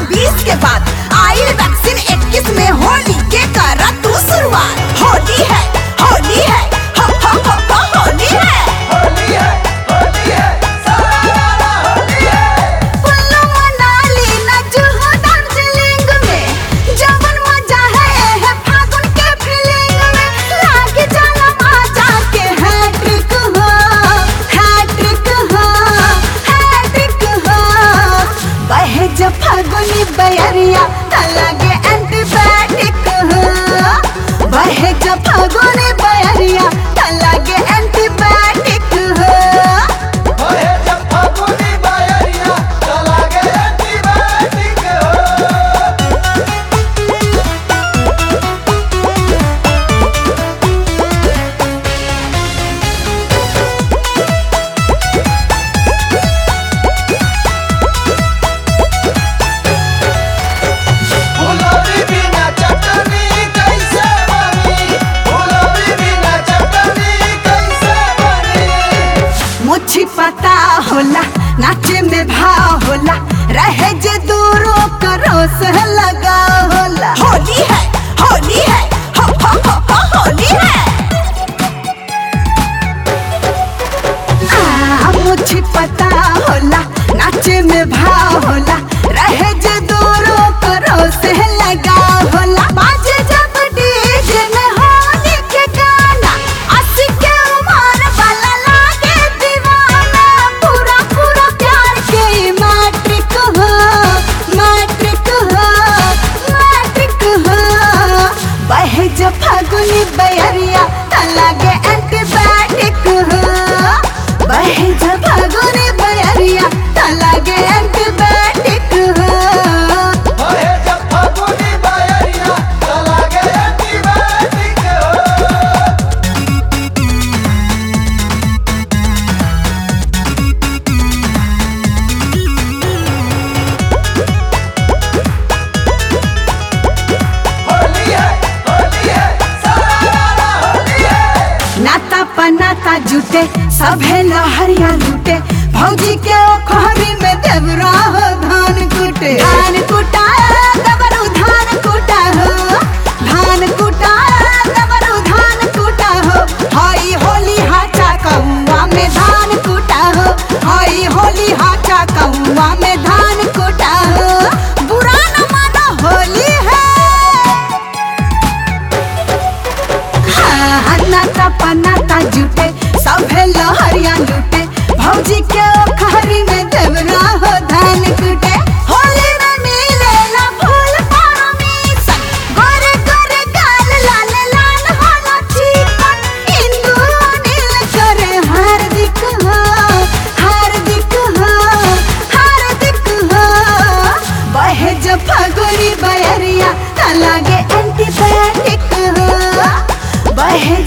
20 के बाद आइल वैक्सीन 21 में होली के करा तू शुरुआत। होली है होली है हो होली है होली है होली है सारा होली है। कुल्लू मनाली न जुहू दार्जिलिंग में जवन मजा है फागुन के फीलिंग में। लागे जाला मजा के हैट्रिक हो हैट्रिक हो हैट्रिक हो। बहे जब फागुनी बयरिया त लागे एंटीबायोटिक हो। बहे जब फागुनी बयरिया त लागे एंटीबायोटिक हो। ओए जब फागुनी बायरिया तो लागे एंटीबायोटिक हो। फुलौरी बिना चटनी कैसे बनी, फुलौरी बिना चटनी कैसे बनी। मुझे पता होला नाचे में भाव होला रहे जे दूरों करो से लगा होला। होली है हो होली है। मुझे पता होला नाचे में भाव होला रहे जे दूरों करो से लगा होला। बाजे जब डीजे में होली के गाना 80 के उम्र वाला लागे दीवाना। पूरा पूरा प्यार के मैट्रिक हो मैट्रिक हो मैट्रिक हो। बहे जब फागुनी बयरिया त लागे एंटीबायोटिक हो। बहे जब फागुनी बयरिया त लागे एंटीबायोटिक हो। ओए जब फागुनी बायरिया तो लागे एंटीबायोटिक हो। होली है सारा होली है। नाता पनाता जुटे सभे लहरिया लूटे। भौजी के ओखरी में देवरा हो धान कुटे। धान कुटा दबरू धान कुटा हो धान कुटा दबरू धान कुटा हो। हई होली हाचा कौआ में धान कुटा हो। हई होली हाचा कौआ में धान कुटा हो। बुरा न मानो होली है। नाता पनाता जुटे सभे लहरिया लूटे। भौजी के ओखरी में देवरा हो धान कुटे। होली में मिलेला फूल परमेशन गोरे गोरे गाल लाल लाल होला चिकन। इंदु अनिल करे हार्दिक हो हार्दिक हो हार्दिक हो। बहे जब फागुनी बयरिया त लागे एंटीबायोटिक हो। बहे